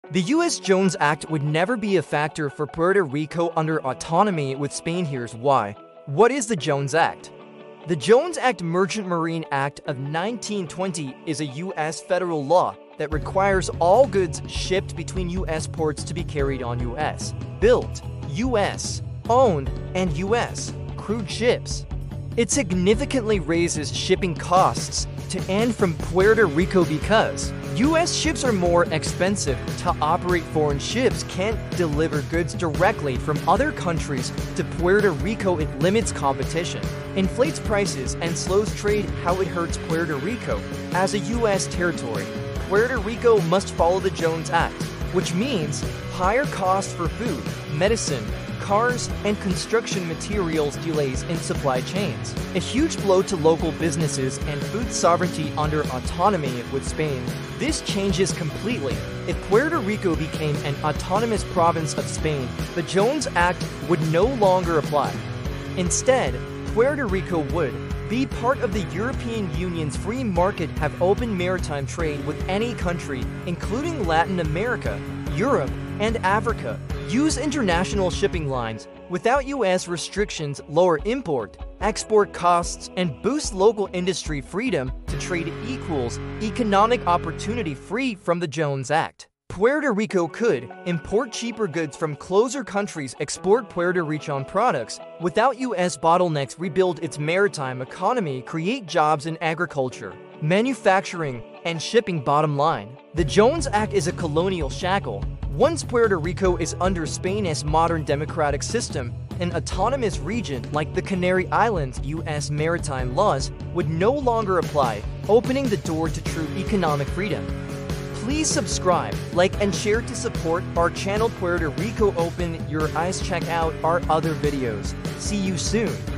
The U.S. Jones Act would never be a factor for Puerto Rico under autonomy with Spain. Here's why. What is the Jones Act? The Jones Act Merchant Marine Act of 1920 is a U.S. federal law that requires all goods shipped between U.S. ports to be carried on U.S. built, U.S. owned, and U.S. crewed ships. It significantly raises shipping costs to and from Puerto Rico because U.S. ships are more expensive to operate. Foreign ships can't deliver goods directly from other countries to Puerto Rico. It limits competition, inflates prices, and slows trade. How it hurts Puerto Rico. As a U.S. territory, Puerto Rico must follow the Jones Act, which means higher costs for food, medicine, cars, and construction materials, delays in supply chains. A huge blow to local businesses and food sovereignty under autonomy with Spain. This changes completely. If Puerto Rico became an autonomous province of Spain, the Jones Act would no longer apply. Instead, Puerto Rico would be part of the European Union's free market, have open maritime trade with any country, including Latin America, Europe, and Africa, use international shipping lines without U.S. restrictions, lower import, export costs, and boost local industry freedom to trade equals economic opportunity. Free from the Jones Act, Puerto Rico could import cheaper goods from closer countries, export Puerto Rican products without U.S. bottlenecks, rebuild its maritime economy, create jobs in agriculture, manufacturing, and shipping. Bottom line, the Jones Act is a colonial shackle. Once Puerto Rico is under Spain's modern democratic system, an autonomous region like the Canary Islands, U.S. maritime laws would no longer apply, opening the door to true economic freedom. Please subscribe, like, and share to support our channel. Puerto Rico, open your eyes. Check out our other videos. See you soon.